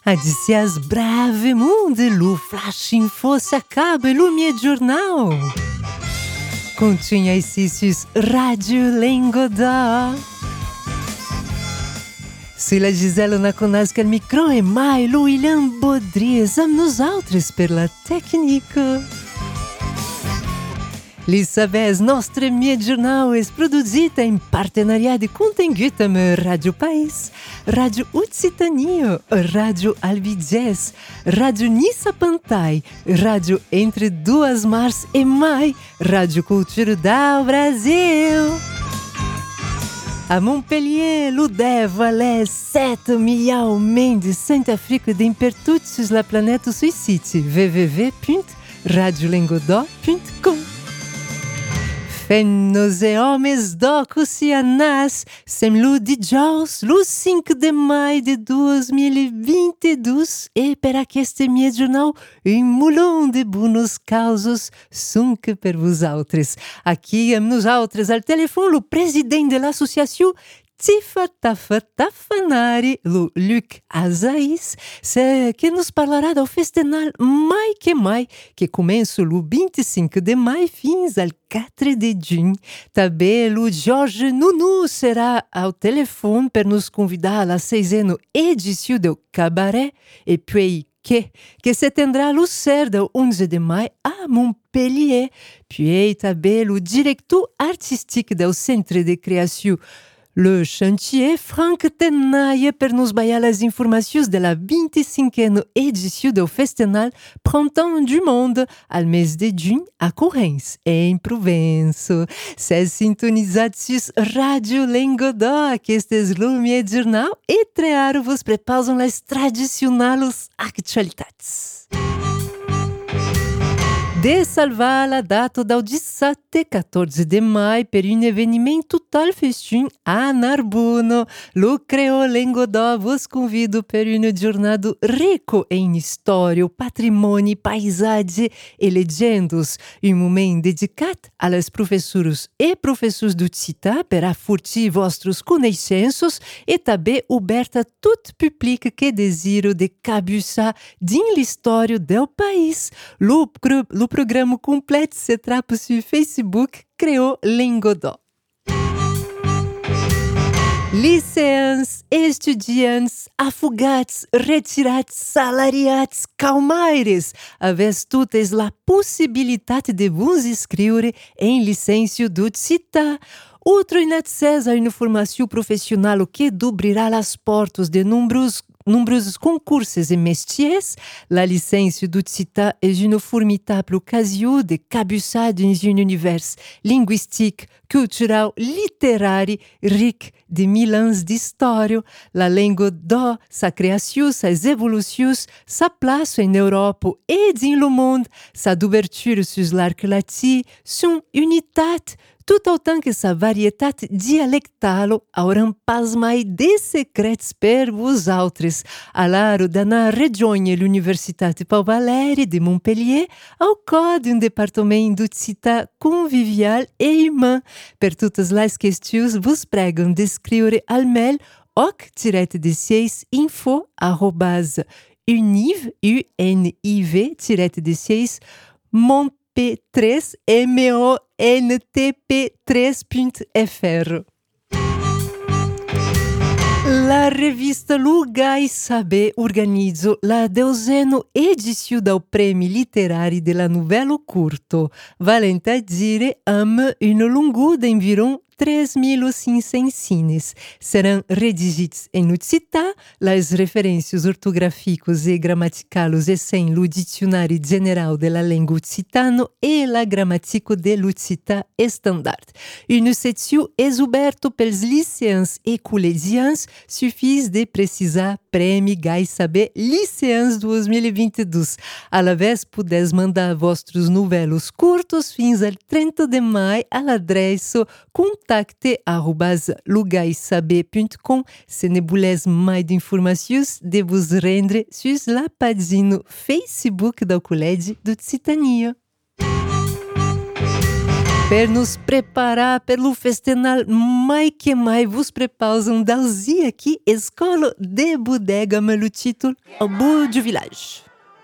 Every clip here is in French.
Adicias brave monde, lo flash info s'acaba lumière journal. Continua ici sur Radio Lengoda. Sou la Gisela Naconasca al micro e mai lo William Baudry am nosaltres per la tecnica. Li sabes, nostre mie jornal és produzita em partenariat com Tenguitame Radio País, Radio Occitania, Radio Albigés, Radio Nissa Pantai, Radio Entre Duas Mars e mai, Radio Cultura do Brasil. A Montpellier, Ludé, Valais, 7 milhões Mendes, Sainte-Afrique d'impertuts la planète suicide, www.radiolengodó.com. Femmes e homens d'Oceanas, sem lo dijous, lo 5 de maio de 2022 e per aquest meu jornal mulão de bonos causos sunk per vosaltres. Aqui amb nosaltres al telefone lo president de l'associació Tifa Tafa Tafanari, lo Luc Azaís, que nos parlará do festival Mai, que começa o 25 de maio fins al 4 de junho. Também o Jorge Nuno será ao telefone para nos convidar à 6ª edição do Cabaret, e puis que se tendrá o cerdo 11 de maio a Montpellier. Puis também o diretor artístico do Centre de Criação Le Chantier, Franck Tenaille, per nos baixar as informações da 25ª edição do Festival Printemps du Monde, ao mês de junho, a Correns, em Provenço. Se sintonizados Radio Lengodó, que estes lume jornal, e trearo vos preparam as tradicionais atualidades. De salvar a data do 17-14 de maio per un evenimento tal festim a Narbonne. Lo Creo Lengodó vos convido per una jornada rico em história, patrimônio, paisagem e legendas. Um momento dedicado aos professores e professores do Occità per afurtir vostros conhecimentos e também aberta a todo público que desira de cabeçar din l'história do país. O programa completo se trata sur Facebook Creo Lengodó. Liceans, estudiantes, afogados, retirados, salariados, calmaires, avès totes la possibilitat de vos inscrever em licência do Occità. Outro inaccés a uma formação profissional que dobrirá as portas de numerosos concursos e métiers. La licência do Occità é uma formidável ocasião de cabeçar dans un univers linguistique, cultural, literário, rico de 1000 anos de história. La língua dó, sa criação, suas evoluções, sa place em Europa e dans le monde, sa d'ouverture sur l'arc latin, son unidade, tout autant que sa varietat dialectal hauran pas mai de secrets per vosaltres. Alaro dana regione l'Universitat Pau Valéry de Montpellier au cor d'un departamento d'Occità convivial e humain. Per totes les questions vos pregam d'escriure al mail oc-univ-univ-de6 montp3.fr. La revista Lugai Saber organiza la 12ª edição do Prêmio Literário de la Novela Curto, valente a dire amb une longueur d'environ 3.500 cines. Serão redigidos em Occità, as referências ortográficas e gramaticais e sem o Dicionário Geral de la Língua Occitana e la Gramática de l'Occità Standard. Une seção exuberta pelos liceans e collegians, suffis de precisar Prêmio Gai Saber Liceans 2022. A la vez, podes mandar vostros novelos curtos fins al 30 de maio à l'adreça contacte@lugaisaber.com. Se ne voulez mais d'informações, de vos rendre sur la página Facebook do Colégio do Occitania. Per nos preparar pelo festival mai que mai vos prepausam dalzi aqui Escola de Bodega le título Au bout du village.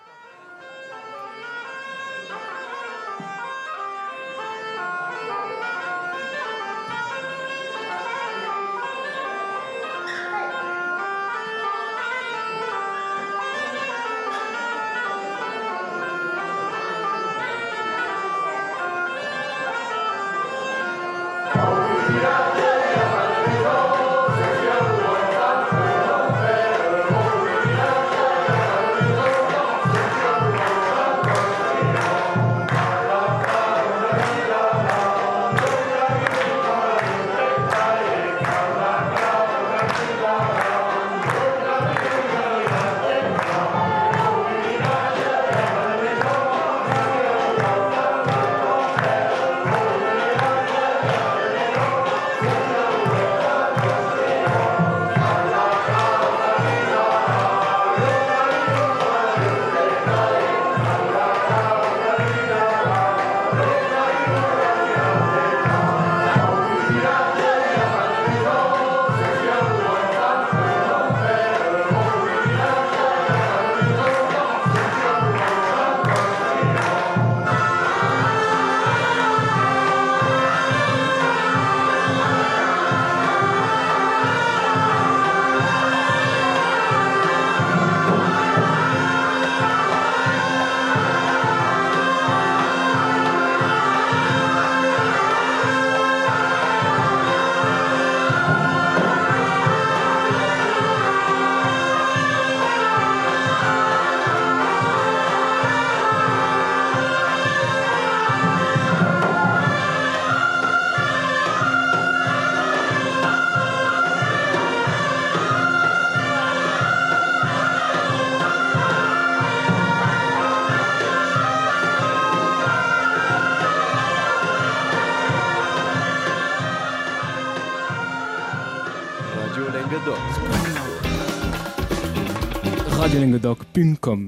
radiolengodoc.com.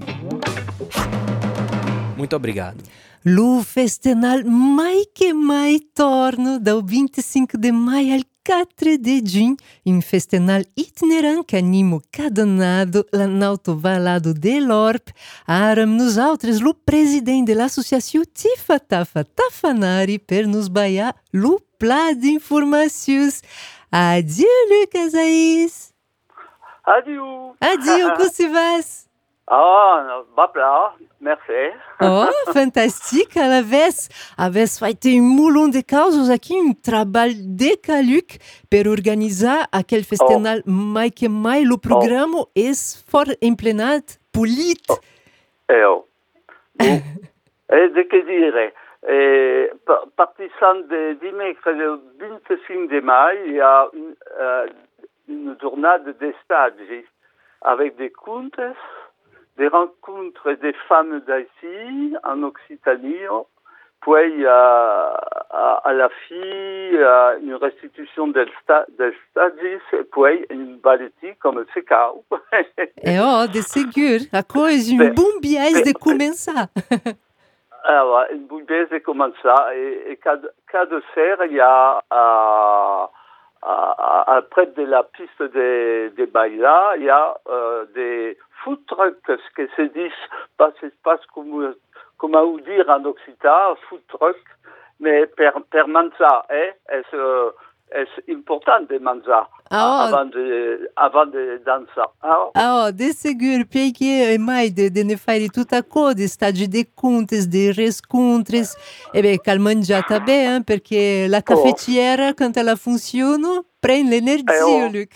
Muito obrigado. Lo festival mai que mai torna dal 25 de maio al 4 de giugno, un festival itinerant que anima cada ano l'Alto Valado de l'Orp. Ara nos altres lo president de l'associació Tifa Tafa Tafanari per nos baiar lo pla d'informacions. Adieu, Lucas Aïs! Adieu. Adieu, como se vas? Ah, va plat, merci. Oh, fantastique, à la vez. Avès feito un mulon de causas aqui, un trabalho de caluc per organizar aquel festival mai que mai. Lo programa és for emplenat, polit. E de que dire? Partissant de dimecres le 25 de mai, il y a une journée de stage avec des contes, des rencontres des femmes d'Haïti en Occitanie, puis à la fille une restitution del stages, puis une balletique comme ce cas. De segur, a coisa un bon biais de començar. Alors, une bonne biais de commencer. Et cas de serre, il y a près de la piste de Baila, il y a des food trucks, ce que se dit, pas comme à dire en occitan, food truck, mais per manza, c'est important de manza avant de danser. De segur, porque mai de ne fare tutta coisa, de stadi de contes, de rescontres, e beh, cal mangiar també, perché la cafetiera, quando ela funciona, prende l'energia, Luc.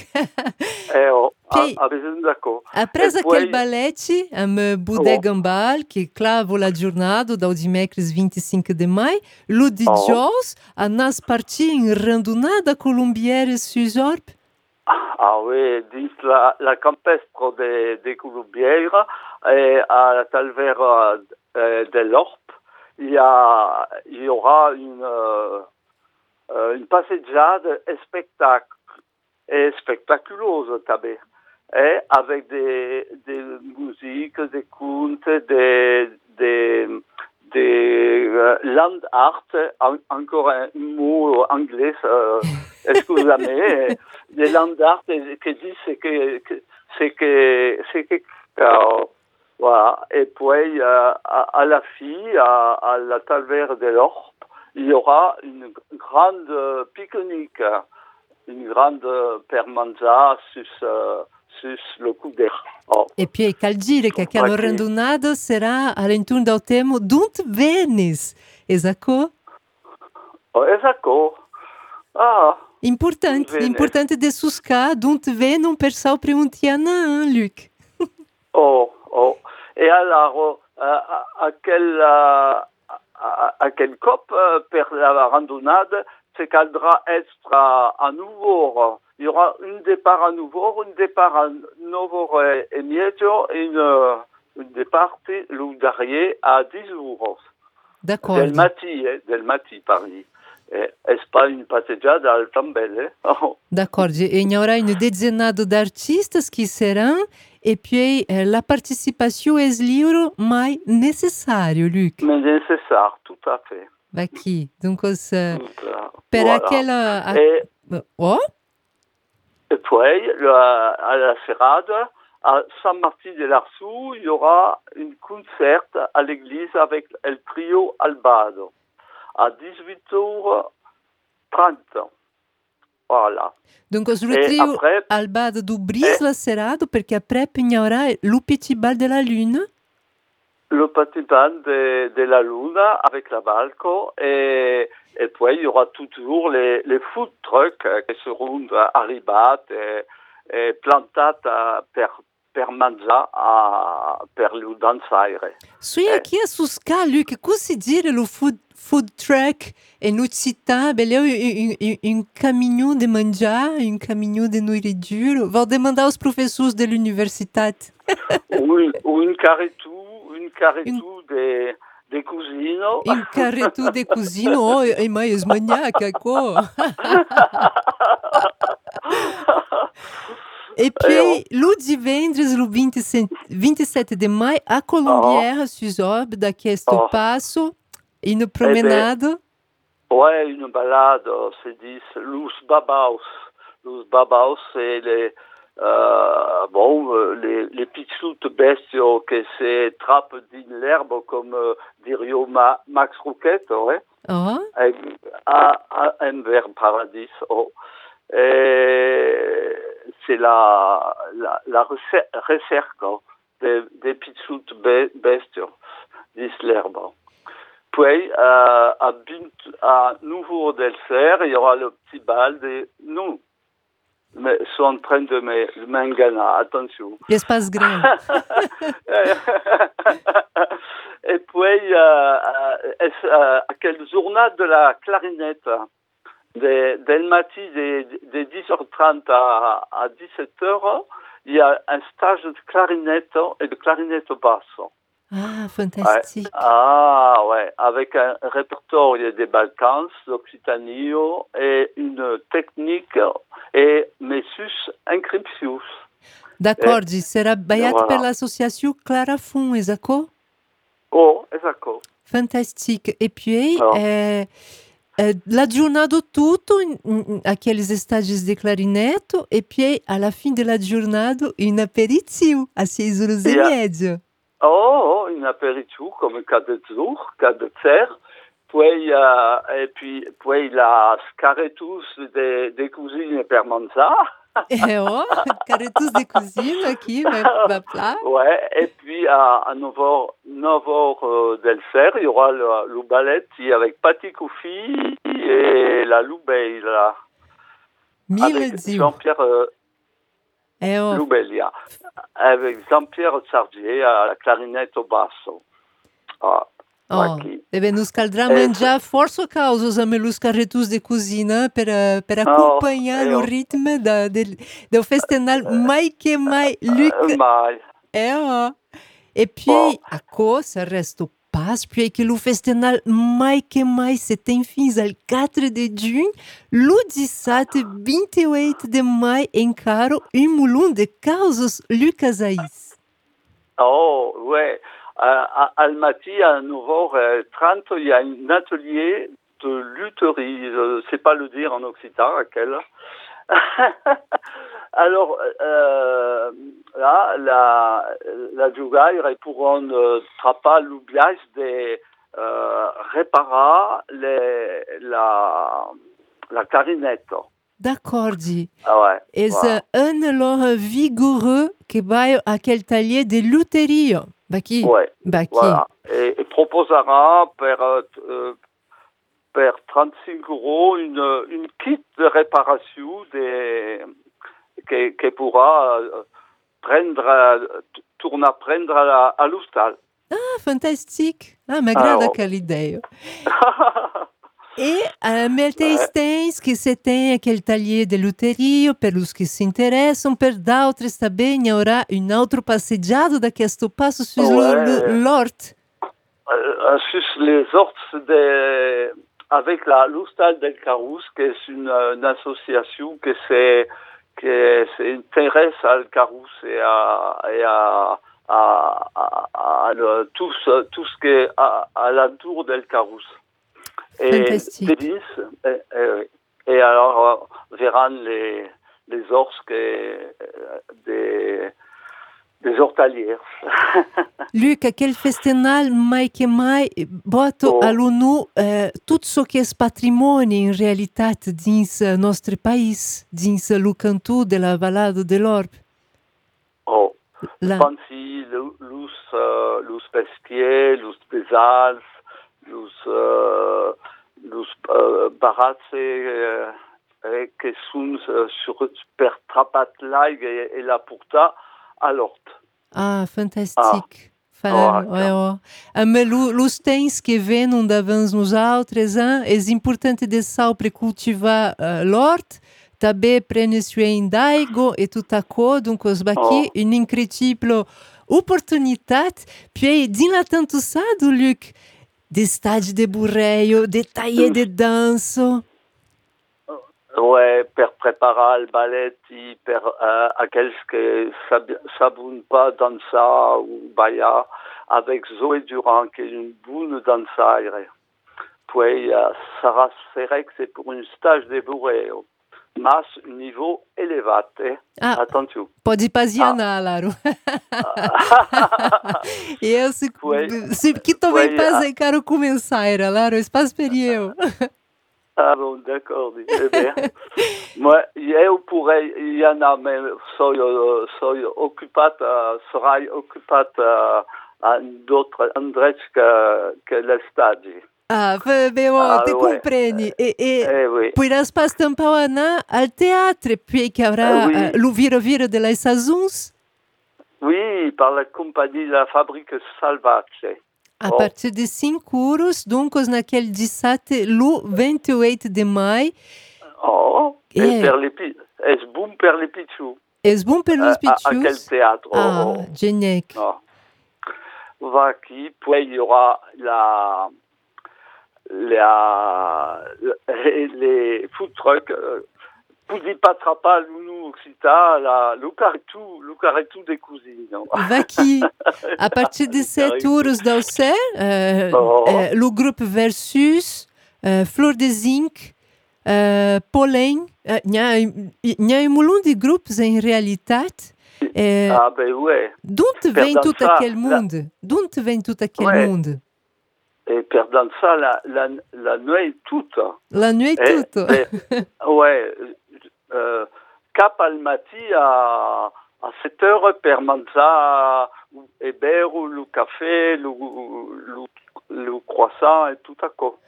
Avete d'accordo. Après aquel ballet, amb Bodega Gambal, que clavo la giornada dal dimecres 25 de maio, lo dijous, anas partir em randonada colombière sus Orp. Ah oui, dins la campestre de Colombière, à la talvère de l'Orp, il y aura une passeggiade spectaculeuse, tabé. Avec des musiques, des contes, land art, encore un mot anglais, excusez-moi, des land art qui disent voilà. Et puis à la fille, à la taverne de l'Orbe, il y aura une grande pique-nique, une grande permanza sur le coup d'air. Oh. E poi cal dire che aquela randonada sarà all'intorno del tema d'unt venis, esatto? Oh, esatto. Ah. Importante de suscar d'unt venum per saupre untiana, Luc. Oh. Et alors, à quel cop per la randonnade, se caldra être à nouveau. Il y aura un départ à nouveau, un départ à 9 et medio et un départ le dernier à 10 euros. D'accord. Del Mati, Paris. È pas une passeggiata al tambelle. D'accord. Et il y aura une dizaine d'artistes qui seront, et puis la participation est libre, mais nécessaire, Luc. Mais nécessaire, tout à fait. Qui? Donc, per voilà. Oh? Et puis, à la Serrade, à Saint-Martin de l'Arsou, il y aura un concert à l'église avec le trio Albado à 18h30. Voilà. Donc, le trio après, Albado du brise la Serrade, perché après, il y aura le petit bal de la lune. Le petit bal de la lune avec la balco et puis il y aura toujours les food trucks qui seront arrivati et plantés per mangiare per le danzaire. Sì, aqui a Susca, Luc, cosa dire le food truck e no città, un caminho de mangiar, un caminho de nourriture. Vou demandar aos professores da universidade. Un carretou de cusino. Un carretou de cusino, oh, è mais maniaca, quoi. E poi, lo divendres, lo 27 de maio, a Colombière susorbe d'aquest passo, une promenade. Ouais, une balade, se dit Los Babaus. Los Babaus, c'est les petites bestiaux qui se trappent dans l'herbe, comme dirait Max Rouquette, ouais. Oh. À Enver Paradis. Oh. Et c'est la recherche des petites bestiaux dans l'herbe. Puis, à nouveau del Cerf, il y aura le petit bal de nous. Mais sont en train de m'engager, attention. L'espace grand. Et puis, à quelle journée de la clarinette, del matin de 10h30 à 17h, il y a un stage de clarinette et de clarinette basse. Ah, fantastique. Ouais. Ah, ouais, avec un répertoire des Balkans, d'Occitanie et une technique et messus inscriptius. D'accord, sarà baiat voilà. Per l'association Clarafond, esatto? Oh, esatto. Fantastique. Et puis, la giornata tutto a aqueles estágios de clarinetto e poi alla fine della giornata un aperitivo a 6h30. Oh, un aperitivo comme cas de jour, cas de terre. Puis, puis la scaretus de cuisine per mangiare. Scaretus de cuisine, qui va plat. Ouais, et puis à 9h del Cerf, il y aura le ballet avec Patti Coufi et la Loubeilla. Avec Jean-Pierre Loubeilla. Avec Jean-Pierre Sardier à la clarinette au basso. Ah. Nos caldrà mangiare forse causa a los carretus de cuisine per accompagnare il ritmo del festival mai che mai, Luc. Mai. E poi a cosa resto pas, puis que le festival mai che mai se tem fins al 4 de junho, lo 17 28 de maio encaro un moulon de causas Lucas Aïs. Oh, ouais. Almaty, à 9h30, il y a un atelier de lutherie. Je ne sais pas le dire en occitan, quel. Alors, là, la giugaire pourront trapper l'oubliage de réparer la clarinette. D'accordi. Ah ouais. És un lor vigoureux que vai aquel taller de luteria. Baqui. Ouais. Baqui. Voilà. Et proposera per 35 € une kit de réparation que pourra tornar a prendre à l'hostal. Ah, fantastique. Ah, m'agrada aquela ideia. E me tens que se tem aquele taller de luteria, pelos que se interessam, per d'altres também hi haurà un autre passejado d'aquesto passo sus l'hort. Sus les horts avec l'hostal del Carous, qui est une association qui s'intéresse al Carous et à tout ce qui est à l'entour del Carous. Fantastique. Et alors verront les ors des hortalières. Luc, aquel festival mai que mai boto a l'ONU tot ce que és patrimoni in realitat dins nostre país, dins lo cantó de la Vallada de l'Orb. Pensi los Pesquier, los Pesals, los barats que són per trapat l'aig e la portar a l'hort. Ah, fantastic. Los tens que venen davant nosaltres, és important de sempre cultivar l'hort, també prendre soin d'aigua e tot açò, donc és aqui une incredible oportunitat. Puis, dins la tanto sado, Luc, de estádio de burreio, de taller de dança. Ouais, per preparar el ballet i per aquells que sabun pas dansar ou ballar, avec Zoé Durand, qui est une bonne dansaire. Puis, Sarah Serek, c'est pour un stage de burreio. Mas un niveau élevé. Attention. Pode pasianar, Laro. Eu se que também passei caro começar, Laro, espaço perigo. Ah bon, d'accord. Moi, eu pourrais, il y en a, mais soy ocupat, serai ocupat à d'autres endroits que l'estadi. Ah, bem, te compreende. Oui. Poderás pas tampar al teatre, puis que haurà lo vira de las saisons? Oui, par la compagnie La Fabrique Salvace. A partir de 5 euros, donc, naquele dissabte, lo 28 de maio. És bom per les pitchous. És bom per les pitchous? Aquel teatre. Geniec. Va aquí, puis il y aura les food trucks. Poudi patrapa l'unou occita, le carretou des cousines. Vaqui, a partir de 7 euros d'Auxerre, le groupe Versus, Flor de Zinc, Pollen, il y a un moulin de groupes en réalité. Ouais. D'où vem tout aquel monde? D'où vem tout aquel monde? Et perdant ça, la nuit toute. La nuit toute. Ouais. Cap Almaty à 7 heures per mangiar e beure le café, le croissant et tout à coup.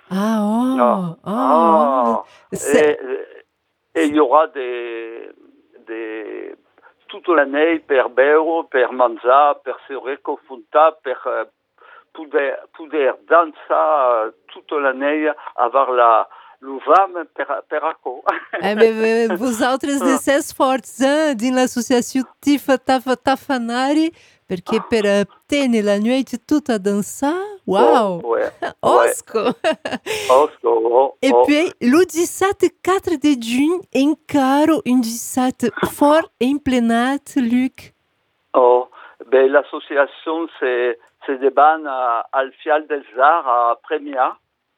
Et il y aura toute l'année per beure, per mangiar, per se reconfortar, per poder danser toute l'année, avoir le vam per acco. Vosaltres desses fortes, din l'associació Tifa Tafa Tafanari, perché per tenere la noite tutta a dansar, wow! Osco! Et puis, le 17 de juny, encara un 17 fort emplenat, Luc. Ben, l'association, c'est des bandes al Fial del Zar à Premià,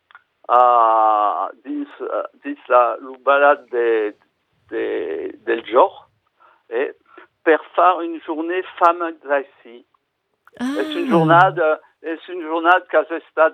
dins le balade del jour, et per faire une journée femme d'ací. És una jornada que ha estat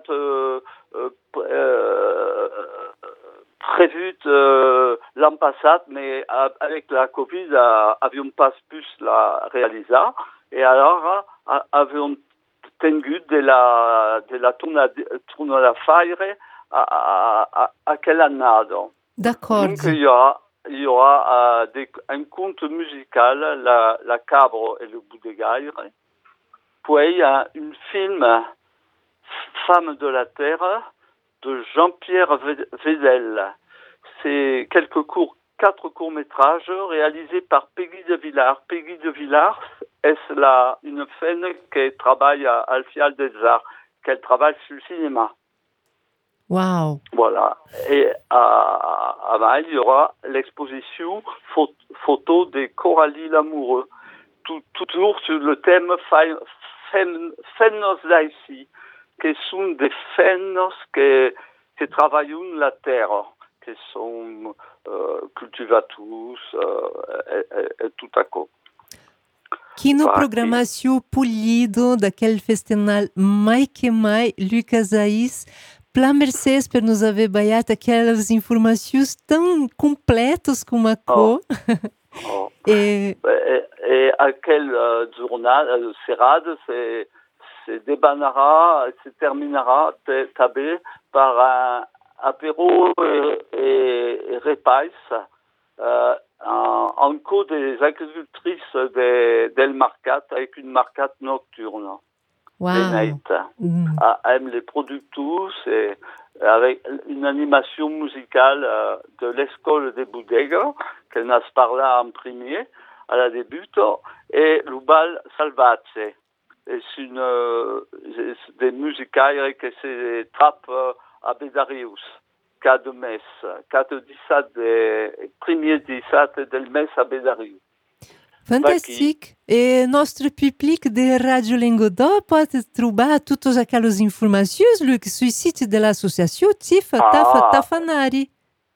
prévue l'an passat, mais avec la Covid, avions pas pu la réaliser. Et alors, avions tingut de la tornada faire aquella annada. D'accord. Donc, il y aura un conte musical, la Cabro et le Boudegaire. Puis, un film Femme de la Terre de Jean-Pierre Vedel. C'est 4 courts-métrages réalisés par Peggy de Villars. Peggy de Villars est une femme qui travaille à Alfial des Arts, qu'elle travaille sur le cinéma. Wow. Voilà. Et à Maï, il y aura l'exposition photo de Coralie Lamoureux, toujours sur le thème Femmes d'Haïti, qui sont des femmes qui travaillent la terre, qui sont cultivatrices et tout à coup. Que no programação polido daquele festival mais que mais, Lucas Aís, para mercês por nos haver baiado aquelas informações tão completas como a co. Et à quel journal serrade se débanera, se terminera tabé par un apéro et repas en cours des agricultrices del Marcat avec une marcat nocturne. Wow. Aiment les producteurs et avec une animation musicale de l'école de Bodega qu'elle n'a pas là en premier à la débute et le bal Salvace. C'est des musicaires qui se trappent à Bedarius, cada mês, cada 17 del mês a Bedarius. Fantastic! E nostro public de Radio Lingodó pode trobar todas aquelas informações, Luc, sur site de l'association Tifa Tafanari.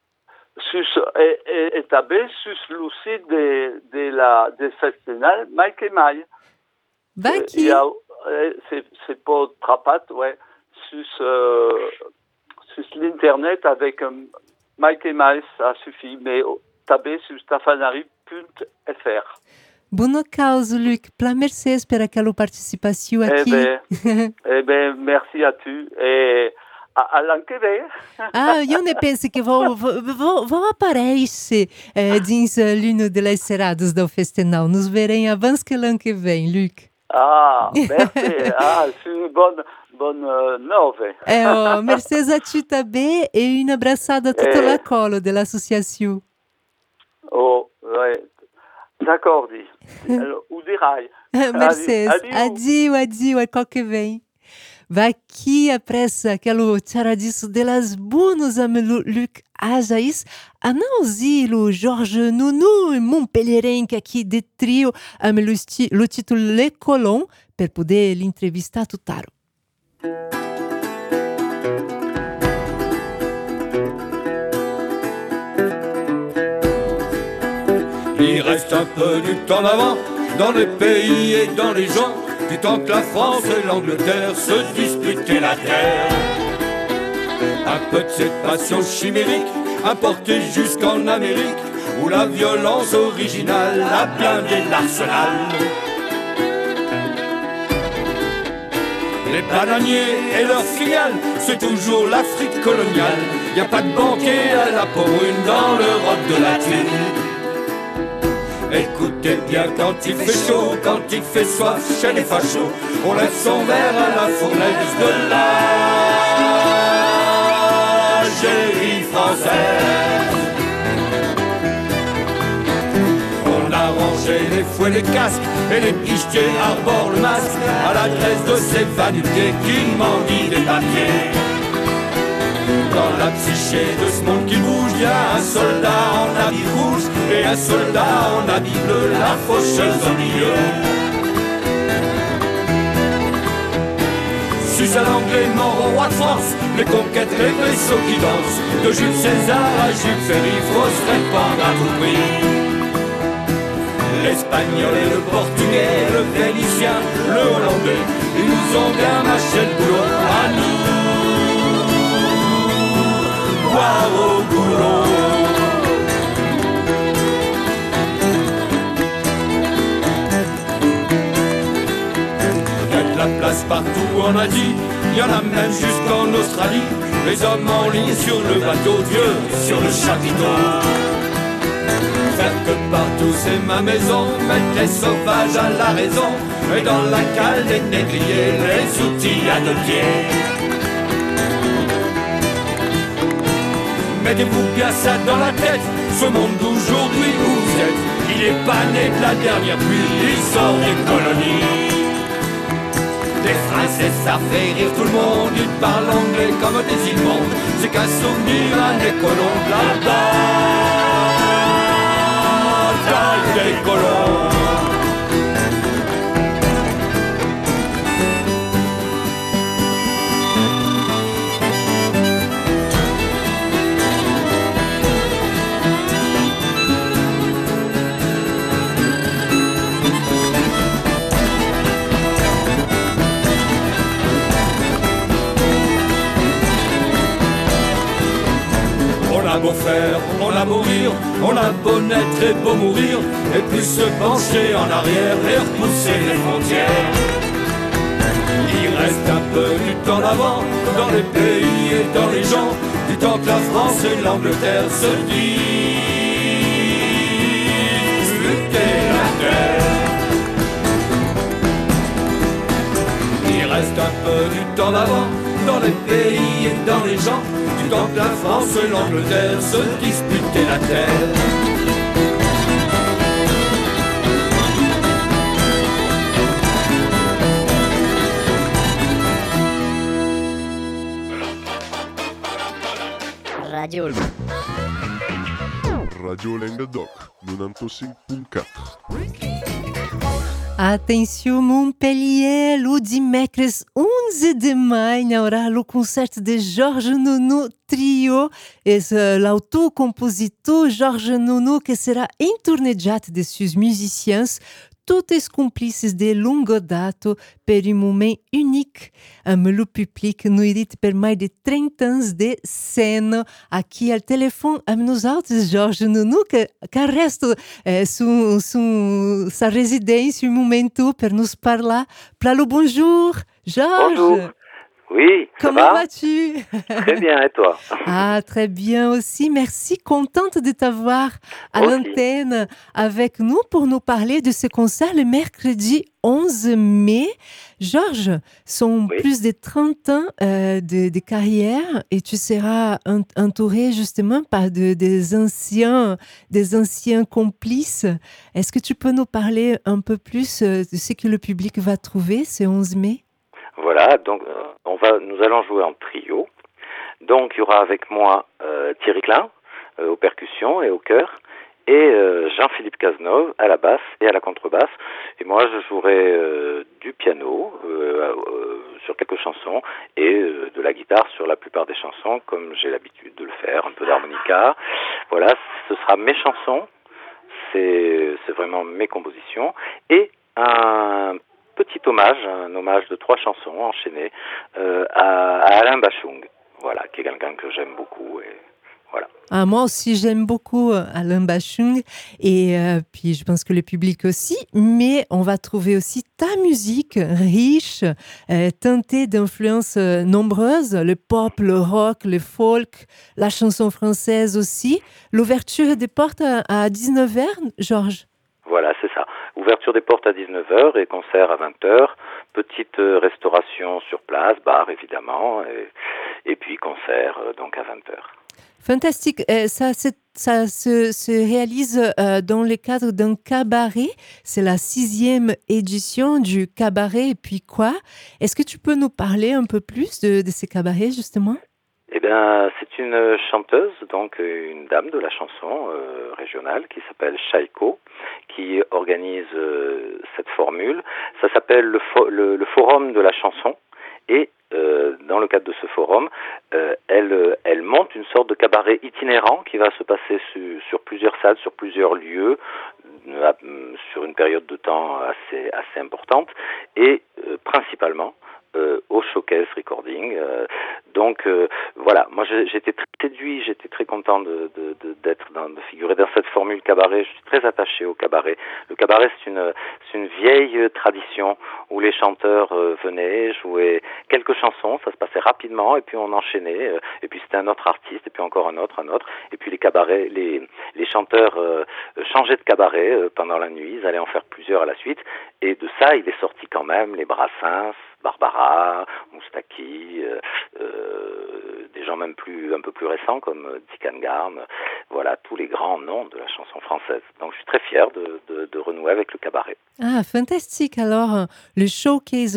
Et també sur le site de festival Mike et Mai. Baki. C'est pas trapat, ouais. Sur l'internet avec Mike et Mai, ça suffit. Mais també sur tafanari.fr. Boa causa, Luc. Para mercês per aquela participação aqui. Merci à tu. Et à l'an que vem. Eu ne penso que vou aparecer dins l'une das seradas do festival. Nos verem abans que l'an que vem, Luc. Merci. C'est une bonne nouvelle. Merci à tu também e une abraçada a toute la colo de l'association. Oh, ouais. D'accord, dit. O dirai. Mercedes, adio, a qual que vem. Vai aqui apressa aquilo tcharadiço de las buenos amelo Luc Ajaïs, a nausilo Georges Nounou e Montpellierenque aqui de trio amelo lo título Le Colon per poder l'entrevistar tutaro. Il reste un peu du temps d'avant, dans les pays et dans les gens, du temps que la France et l'Angleterre se disputaient la terre. Un peu de cette passion chimérique, importée jusqu'en Amérique, où la violence originale a blindé l'arsenal. Les bananiers et leurs filiales, c'est toujours l'Afrique coloniale. Y a pas de banquier à la peau brune dans l'Europe de la thune. Écoutez bien quand il fait chaud, quand il fait soif chez les fachos, on lève son verre à la fournaise de l'Algérie française. On a rangé les fouets, les casques et les guichetiers arborent le masque à l'adresse de ces vanité qui mendient des papiers. Dans la psyché de ce monde qui bouge, y a un soldat en habit rouge et un soldat en habit bleu, la faucheuse au milieu. à l'anglais, mort au roi de France, les conquêtes, les vaisseaux qui dansent, de Jules César à Jules Ferry, faut se répandre à tout prix. L'espagnol et le portugais, le vénitien, le hollandais, ils nous ont bien mâché le boulot à nous, boire au goulot. La place partout en Asie, il y en a même jusqu'en Australie. Les hommes en ligne sur le bateau, Dieu sur le chapiteau. Faire que partout c'est ma maison, mettre les sauvages à la raison, et dans la cale des négriers, les outils à 2 pieds. Mettez-vous bien ça dans la tête, ce monde d'aujourd'hui où vous êtes, il est pas né de la dernière pluie, il sort des colonies. Les Français, ça fait rire tout le monde, ils parlent anglais comme des immondes, c'est qu'un souvenir à des colons de la bataille des colons. On a beau faire, on a beau rire, on a beau naître et beau mourir, et puis se pencher en arrière et repousser les frontières. Il reste un peu du temps d'avant, dans les pays et dans les gens, du temps que la France et l'Angleterre se disputaient la terre. Il reste un peu du temps d'avant, dans les pays et dans les gens, du temps que la France et l'Angleterre se disputaient la terre. Radio Languedoc, 95.4. Atenció Montpellier, o dimecres 11 de maio haurà o concerto de Jorge Nuno Trio. És l'autor-compositor Jorge Nuno que serà entornejat de seus musiciens, totes cúmplices de longa data per un moment unique amb o public noirit per mais de 30 anys de cena. Aqui al telefone amb nosaltres Jorge Nuno, que resta sa residência un momento per nos parlar. Plalo, bonjour, Georges. Bonjour. Oui, comment vas-tu? Très bien, et toi? Ah, très bien aussi. Merci, contente de t'avoir à l'antenne avec nous pour nous parler de ce concert le mercredi 11 mai. Georges, sont plus de 30 ans de carrière et tu seras entouré justement par des anciens complices. Est-ce que tu peux nous parler un peu plus de ce que le public va trouver ce 11 mai? Voilà, donc nous allons jouer en trio. Donc il y aura avec moi Thierry Klein aux percussions et au chœur, et Jean-Philippe Cazenove à la basse et à la contrebasse. Et moi je jouerai du piano sur quelques chansons et de la guitare sur la plupart des chansons, comme j'ai l'habitude de le faire, un peu d'harmonica. Voilà, ce sera mes chansons, c'est vraiment mes compositions, et un hommage de 3 chansons enchaînées à Alain Bachung, voilà, qui est quelqu'un que j'aime beaucoup, et voilà. Ah, moi aussi, j'aime beaucoup Alain Bachung, et puis je pense que le public aussi, mais on va trouver aussi ta musique riche, teintée d'influences nombreuses, le pop, le rock, le folk, la chanson française aussi. L'ouverture des portes à 19h, Georges? Voilà, c'est ça. Ouverture des portes à 19h et concert à 20h. Petite restauration sur place, bar évidemment, et puis concert donc à 20h. Fantastique. Ça se réalise dans le cadre d'un cabaret. C'est la 6e édition du cabaret. Et puis quoi? Est-ce que tu peux nous parler un peu plus de ces cabarets, justement? Eh bien, c'est une chanteuse, donc une dame de la chanson régionale qui s'appelle Chaiko, qui organise cette formule. Ça s'appelle le Forum de la chanson, et dans le cadre de ce forum, elle monte une sorte de cabaret itinérant qui va se passer sur plusieurs salles, sur plusieurs lieux, sur une période de temps assez importante, et principalement au Showcase Recording. Donc voilà, moi j'étais très séduit, j'étais très content de figurer dans cette formule cabaret. Je suis très attaché au cabaret. Le cabaret, c'est une vieille tradition où les chanteurs venaient jouer quelques chansons, ça se passait rapidement et puis on enchaînait, et puis c'était un autre artiste et puis encore un autre, et puis les chanteurs changeaient de cabaret pendant la nuit, ils allaient en faire plusieurs à la suite, et de ça il est sorti quand même les Brassens, Barbara, Moustaki, des gens même un peu plus récents comme Dick Angarn, voilà, tous les grands noms de la chanson française. Donc je suis très fier de renouer avec le cabaret. Ah, fantastique. Alors, le Showcase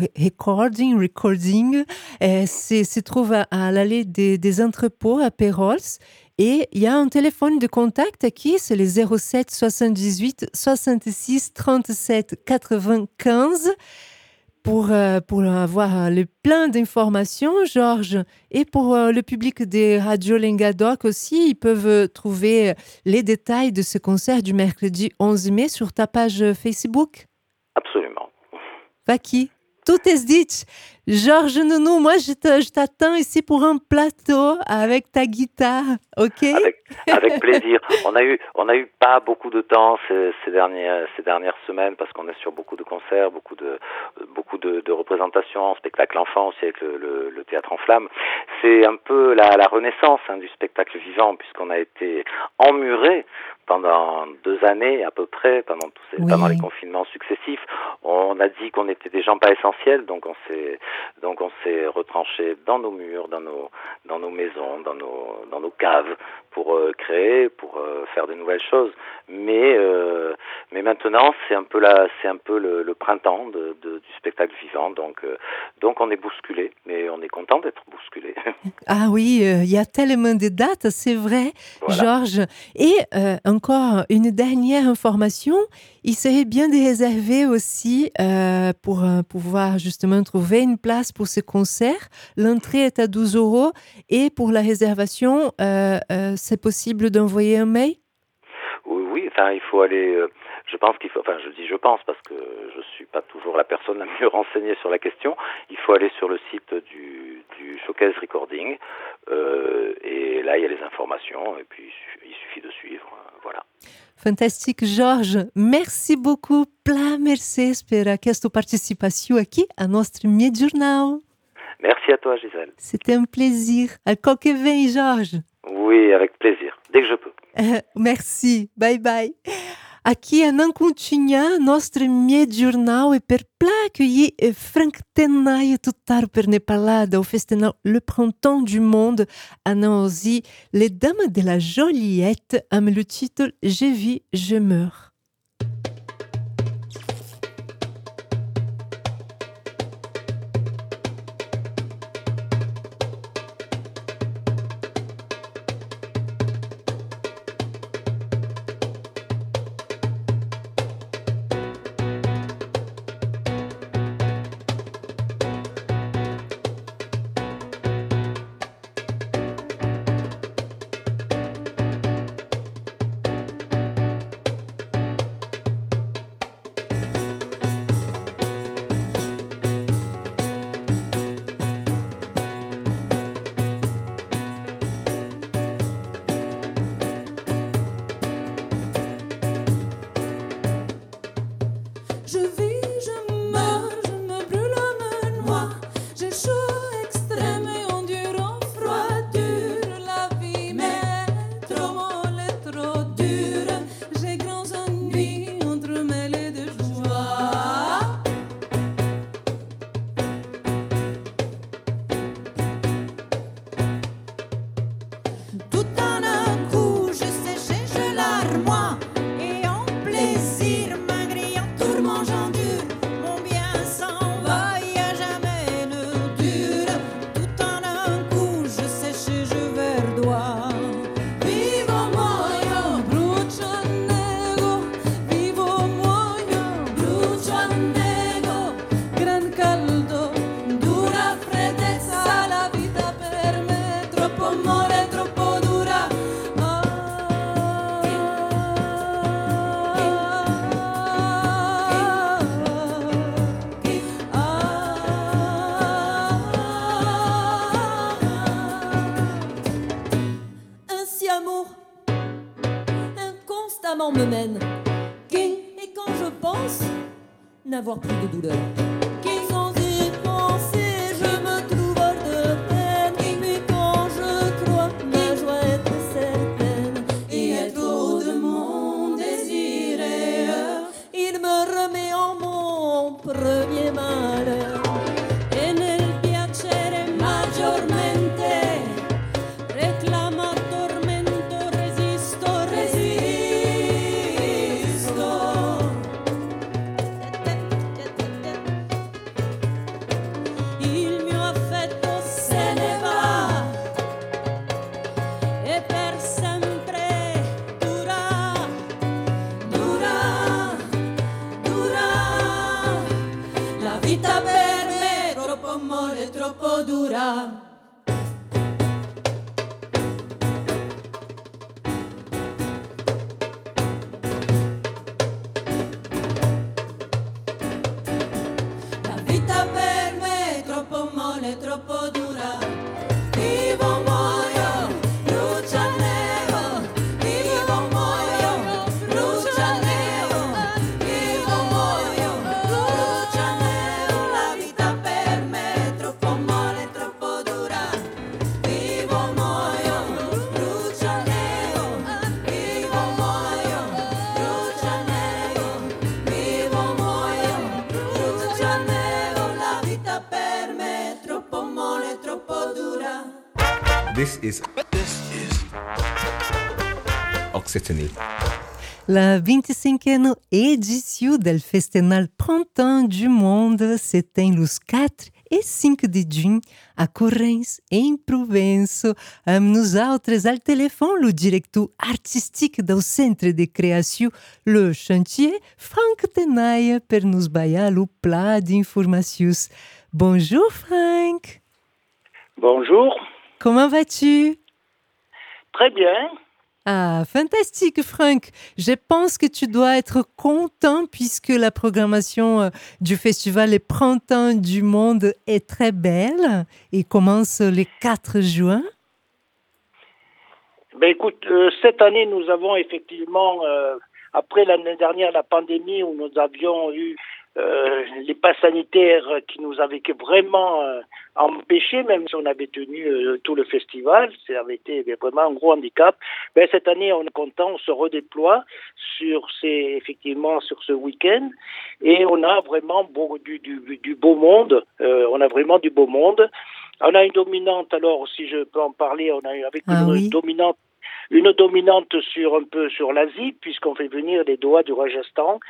Recording se trouve à l'allée des entrepôts à Pérols. Et il y a un téléphone de contact qui, c'est le 07 78 66 37 95. Pour avoir le plein d'informations, Georges, et pour le public des radios Lengadoc aussi, ils peuvent trouver les détails de ce concert du mercredi 11 mai sur ta page Facebook. Absolument. Vaki, tout est dit. Georges Nounou, moi je t'attends ici pour un plateau avec ta guitare, ok? Avec plaisir. On a eu pas beaucoup de temps ces dernières semaines parce qu'on est sur beaucoup de concerts, beaucoup de représentations en spectacle enfant aussi avec le théâtre en flammes. C'est un peu la renaissance du spectacle vivant puisqu'on a été emmuré pendant 2 années à peu près, pendant les confinements successifs. On a dit qu'on était des gens pas essentiels, donc on s'est retranché dans nos murs, dans nos maisons, dans nos caves pour créer, pour faire de nouvelles choses. Mais maintenant c'est un peu le printemps du spectacle vivant. Donc on est bousculé, mais on est content d'être bousculé. Ah oui, il y a tellement de dates, c'est vrai, voilà. Georges. Et encore une dernière information, il serait bien de réserver aussi pour pouvoir justement trouver une place pour ce concert. L'entrée est à 12 € et pour la réservation, c'est possible d'envoyer un mail? Oui, enfin il faut aller... je pense parce que je suis pas toujours la personne la mieux renseignée sur la question. Il faut aller sur le site du Showcase Recording et là il y a les informations et puis il suffit de suivre, voilà. Fantastique, Georges. Merci beaucoup. Merci per questa participazione aqui a nostro Miedzornal. Merci à toi, Gisèle. C'était un plaisir. À qualquer vem, Georges. Oui, avec plaisir. Dès que je peux. Merci. Bye bye. Aqui a non continuar nostre Miedzornal e per accueillir Frank Tenaille tout tard per ne parler au festival Le Printemps du Monde à Nancy, les Dames de la Joliette avec le titre Je vis, je meurs. me mène. King, et quand je pense n'avoir plus de douleur. King, sans y penser, je me trouve hors de peine. King, puis quand je crois ma joie être certaine et être au de mon désir, il me remet en mon premier malheur. E nel piacere maggiormente reclama tormento, resisto. Il mio affetto se ne va e per sempre dura, dura, dura. La vita per me è troppo mole, troppo dura. La vita per me è troppo mole, troppo dura. Vivo, muoio, brucia nero. Vivo, muoio, brucia nero. Vivo, muoio, brucia nero. La vita per me è troppo mole, troppo dura. Vivo, muoio, brucia nero. Vivo, muoio, brucia nero. Vivo, muoio, brucia nero. La vita per me è troppo mole, troppo dura. This is Occitanie. La 25e édition del Festival Printemps du Monde se tem los 4 e 5 de junho a Correns, em Provenço. Amb nosaltres al telèfon le director artístic del Centre de Creació Le Chantier, Franck Tenaille, per nos ballar lo pla d'informacions. Bonjour Franck. Bonjour, Comment vas-tu? très bien. Ah, fantastique, Franck. Je pense que tu dois être content puisque la programmation du festival Les Printemps du Monde est très belle et commence le 4 juin. Ben écoute, cette année, nous avons effectivement, après l'année dernière, la pandémie, où nous avions eu les passes sanitaires qui nous avaient vraiment empêchés, même si on avait tenu tout le festival, ça avait été vraiment un gros handicap. Ben, cette année, on est content, on se redéploie effectivement sur ce week-end, et on a vraiment du beau monde. On a vraiment du beau monde. On a une dominante, alors si je peux en parler, on a avec une dominante sur l'Asie, puisqu'on fait venir les Doha du Rajasthan.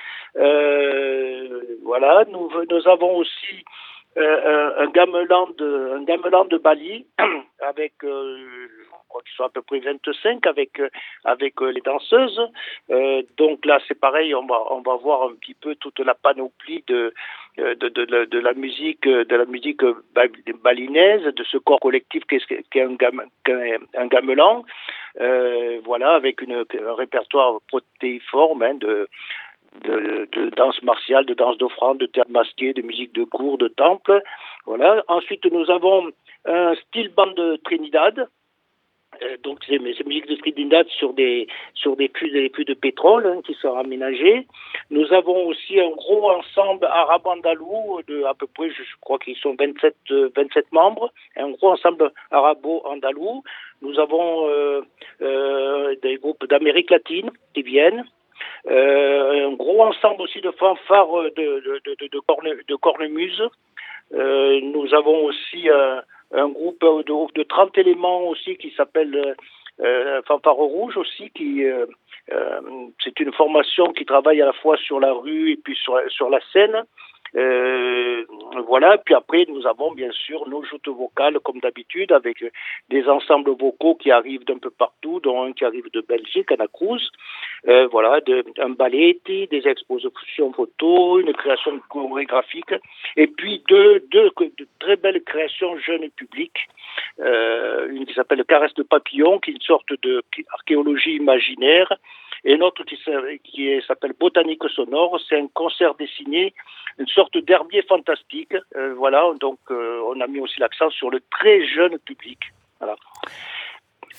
Voilà, nous avons aussi un gamelan de Bali avec je crois qu'ils sont à peu près 25 avec les danseuses. Donc là c'est pareil, on va voir un petit peu toute la panoplie de la musique balinaise, de ce corps collectif qui est un gamelan. Voilà, avec un répertoire protéiforme de danse martiale, de danse d'offrande, de théâtre masqué, de musique de cour, de temple. Voilà. Ensuite, nous avons un style band de Trinidad. Donc, c'est musique de Trinidad sur des puits de pétrole qui sont aménagés. Nous avons aussi un gros ensemble arabo-andalou de à peu près, je crois qu'ils sont 27 membres. Un gros ensemble arabo-andalou. Nous avons des groupes d'Amérique latine qui viennent. Un gros ensemble aussi de fanfares de cornemuse. Nous avons aussi un groupe de 30 éléments aussi qui s'appelle Fanfare Rouge aussi, c'est une formation qui travaille à la fois sur la rue et puis sur la scène. Voilà, puis après nous avons bien sûr nos joutes vocales comme d'habitude avec des ensembles vocaux qui arrivent d'un peu partout, dont un qui arrive de Belgique, Anna Cruz. Voilà, un balletti, des expositions photos, une création chorégraphique, et puis deux de très belles créations jeunes publiques. Une qui s'appelle Caresse de papillon, qui est une sorte d'archéologie imaginaire, et une autre qui s'appelle Botanique sonore. C'est un concert dessiné, une sorte d'herbier fantastique. Voilà, donc on a mis aussi l'accent sur le très jeune public. Voilà.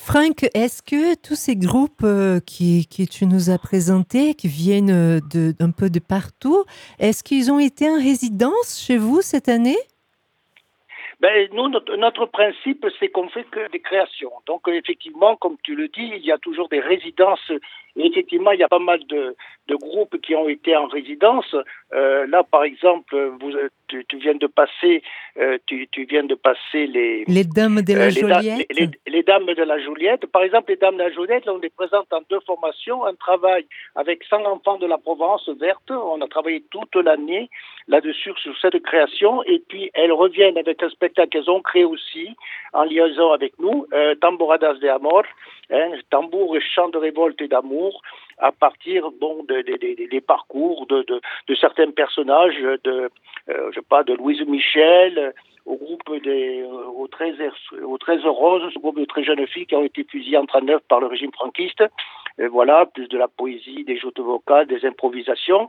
Franck, est-ce que tous ces groupes que tu nous as présentés, qui viennent un peu de partout, est-ce qu'ils ont été en résidence chez vous cette année? Nous, notre principe, c'est qu'on fait que des créations. Donc, effectivement, comme tu le dis, il y a toujours des résidences. Et effectivement, il y a pas mal de groupes qui ont été en résidence. Là, par exemple, tu viens de passer, les Dames de la Joliette. Les Dames de la Joliette. Par exemple, les Dames de la Joliette, là, on les présente en 2 formations. Un travail avec 100 enfants de la Provence verte. On a travaillé toute l'année là-dessus, sur cette création. Et puis, elles reviennent avec un spectacle qu'elles ont créé aussi, en liaison avec nous, Tamboradas de Amor, tambour et chants de révolte et d'amour, à partir des parcours de certains personnages, de Louise Michel, au groupe aux 13 Roses, ce groupe de très jeunes filles qui ont été fusillées en 1939 par le régime franquiste. Voilà, plus de la poésie, des joutes vocales, des improvisations.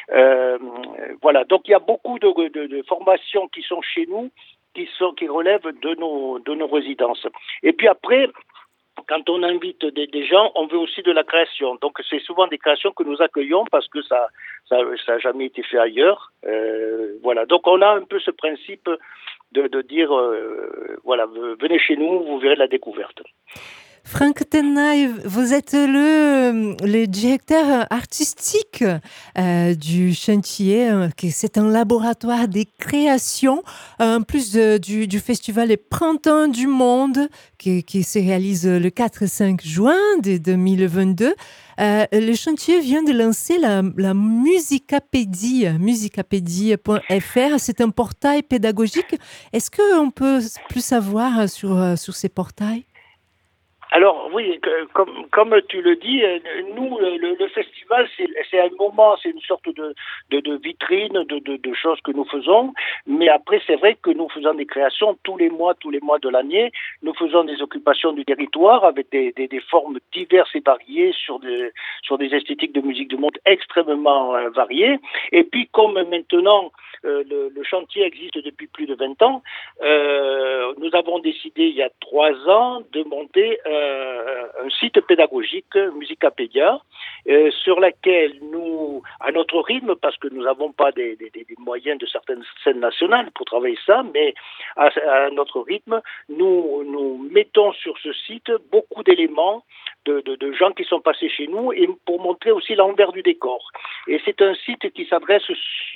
Voilà, donc il y a beaucoup de formations qui sont chez nous, qui relèvent de nos résidences. Et puis après, quand on invite des gens, on veut aussi de la création. Donc c'est souvent des créations que nous accueillons parce que ça a jamais été fait ailleurs. Voilà. Donc on a un peu ce principe de dire voilà, venez chez nous, vous verrez de la découverte. Franck Tenay, vous êtes le directeur artistique du chantier, c'est un laboratoire des créations, en plus du festival Les Printemps du Monde, qui se réalise le 4 et 5 juin de 2022. Le chantier vient de lancer la Musicapédie, musicapédie.fr. C'est un portail pédagogique. Est-ce qu'on peut plus savoir sur ces portails? Alors oui, comme tu le dis, nous, le festival, c'est un moment, c'est une sorte de vitrine, de choses que nous faisons. Mais après, c'est vrai que nous faisons des créations tous les mois de l'année. Nous faisons des occupations du territoire avec des formes diverses et variées sur des esthétiques de musique du monde extrêmement variées. Et puis, comme maintenant, le chantier existe depuis plus de 20 ans, nous avons décidé il y a 3 ans de monter un site pédagogique, Musicapédia, sur laquelle nous, à notre rythme, parce que nous n'avons pas des moyens de certaines scènes nationales pour travailler ça, mais à notre rythme, nous mettons sur ce site beaucoup d'éléments de gens qui sont passés chez nous et pour montrer aussi l'envers du décor. Et c'est un site qui s'adresse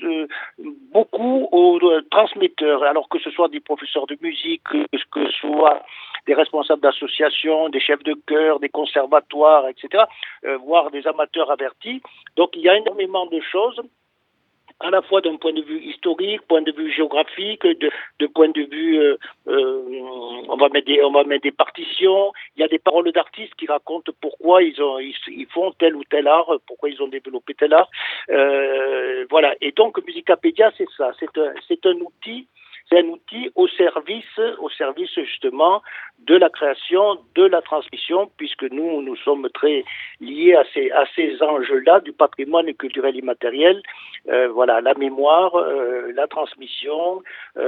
beaucoup aux transmetteurs, alors que ce soit des professeurs de musique, que ce soit des responsables d'associations, des chefs de chœur, des conservatoires, etc., voire des amateurs avertis. Donc il y a énormément de choses, à la fois d'un point de vue historique, point de vue géographique, de point de vue, on va mettre des partitions. Il y a des paroles d'artistes qui racontent pourquoi ils font tel ou tel art, pourquoi ils ont développé tel art. Voilà. Et donc Musicapédia, c'est ça. C'est un outil. C'est un outil au service justement de la création, de la transmission, puisque nous sommes très liés à ces enjeux-là du patrimoine culturel immatériel. Voilà, la mémoire, la transmission,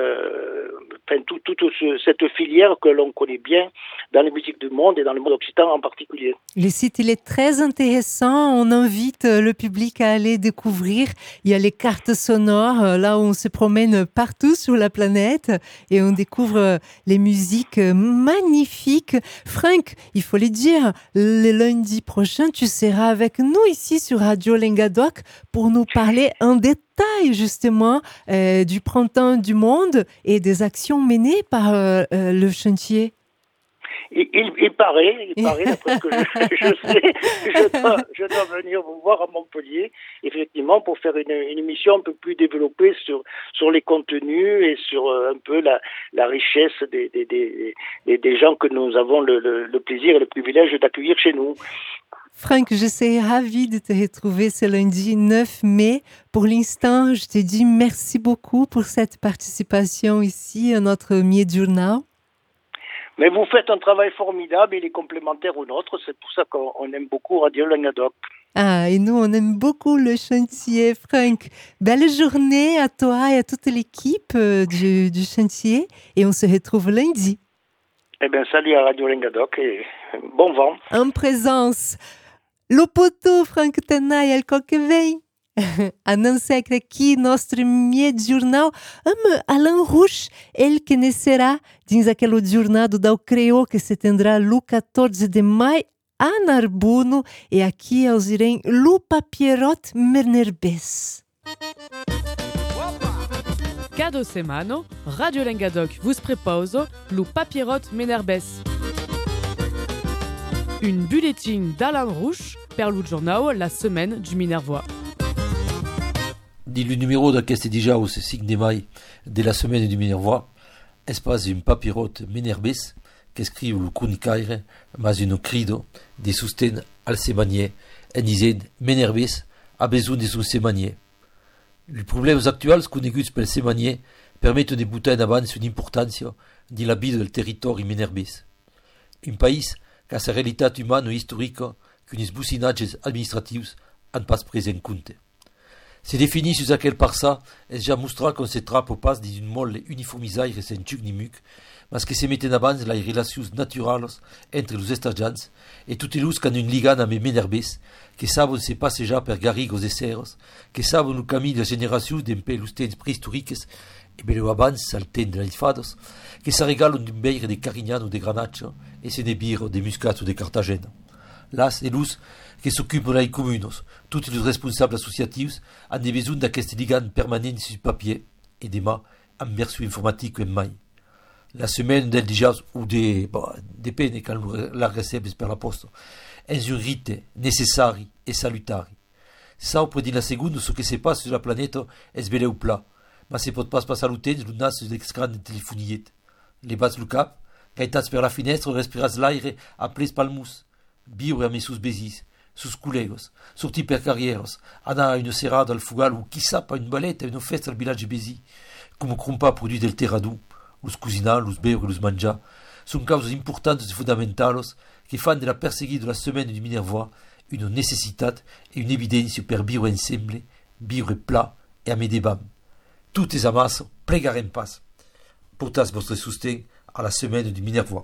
toute cette filière que l'on connaît bien dans les musiques du monde et dans le monde occitan en particulier. Le site, il est très intéressant. On invite le public à aller découvrir. Il y a les cartes sonores, là où on se promène partout sur la planète et on découvre les musiques magnifiques. Franck, il faut le dire, le lundi prochain, tu seras avec nous ici sur Radio Lengadoc pour nous parler en détail justement du Printemps du Monde et des actions menées par le chantier. Il paraît, d'après ce que je sais, je dois venir vous voir à Montpellier, effectivement, pour faire une émission un peu plus développée sur les contenus et sur un peu la richesse des gens que nous avons le plaisir et le privilège d'accueillir chez nous. Franck, je serais ravie de te retrouver ce lundi 9 mai. Pour l'instant, je te dis merci beaucoup pour cette participation ici à notre Mid-Journal. Mais vous faites un travail formidable, il est complémentaire au nôtre, c'est pour ça qu'on aime beaucoup Radio Lengadoc. Ah, et nous, on aime beaucoup le chantier, Franck. Belle journée à toi et à toute l'équipe du chantier, et on se retrouve lundi. Eh bien, salut à Radio Languedoc et bon vent. En présence, lo poto Frank Tenay el qualquer vem. Annoncé aqui nosso meio jornal, Alain Rouche, ele que nascerá, dins aquele jornal da Ucreio que se tendrá o 14 de maio a Narbuno e aqui aos irem lo papierot Mernerbes. Cada semana, Radio Languedoc vous propose le papierot Mernerbes. Une bulletin d'Alain Rouche per le journal La Semaine du Minervois. Di le numéro d'aquest dijous 5 de mai de la Semaine du Minervois, espace un papierot Mernerbes qu'escrive le cronicaire, mas un crido de sosten al semanier en disant Mernerbes a besoin de son semanier. Les problèmes actuels coneguts pel semanier permettent de botar en avant une importance de la vie del territori Mernerbes. Un pays qui a sa realitat humana et historique qu'uns bocinatges administratius han pas pres en compte. Se définit sur aquel parça es ja mostrar qu'on se trappe au pas d'une molle uniformisaire sen txuc ni muc, mas que se meten abans les relacions naturales entre los estajants et toutes los qu'han un ligan amb Mernerbes, que savon se passejar per garrigos e serres, que savon le camí de la generació d'empè los temps prehistòriques e beleu abans al temps de l'Infados, que se regalon d'un beire de Carignan ou de Granaccia e se ne bir de Muscat ou de Cartagena. Las e los que s'occupent les communes, tous les responsables associatifs han de besoin d'aquest ligan permanent sur papier et demà amb versió informatique en mai. La semaine del dijous ou depèn quand la recebes per la posta, és un rite necessari e salutari. Sau per dir la segunda, ce que se passe sur la planète és beleu pla, mas se pot pas passar el temps l'un nas d'excran de telefoniet. Levats el cap, gaitats per la finestra, respiras l'aire a ples palmus, viure amb sus besis, sus col·legos, sortir per carrieres, anar a una serrada al fugal ou qui sap a une baleta, a una festa al village Besi, com crompar produit del terradú, los cocinar, los beure, los menjar, són causes importantes i fonamentales que fan de la perseguida de la Semaine du Minervois una necessitat e una evidència per viure ensemble, viure pla e amb debam. Totes amas plegarem pas. Portas vostre sosten a la Semaine du Minervois.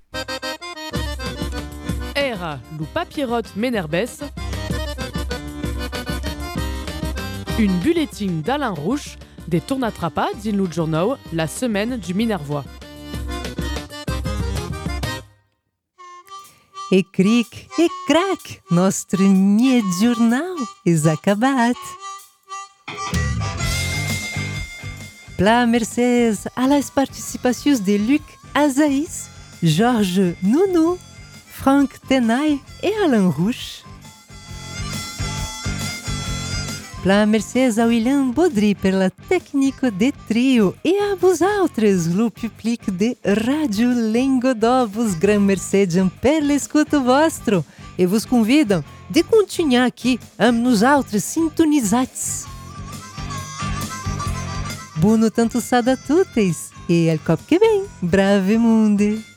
Era le papierot Mernerbes, une bulletin d'Alain Rouche des tournatrapa din le journal La Semaine du Minervois. E cric, e crac, nostre miei jornal és acabat. Pla mercès a les participacions de Luc Azaïs, Georges Nounou, Frank Tenay e Alain Rouche. Pla mercès a William Baudry per la tècnica de trio e a vosaltres, lo public de Radio Languedoc, vos gran mercedem per l'escuta vostro e vos convidam de continuar aqui amb nosaltres sintonizats. Bono tanto sada tuttes e al cop que vem, brave mundo!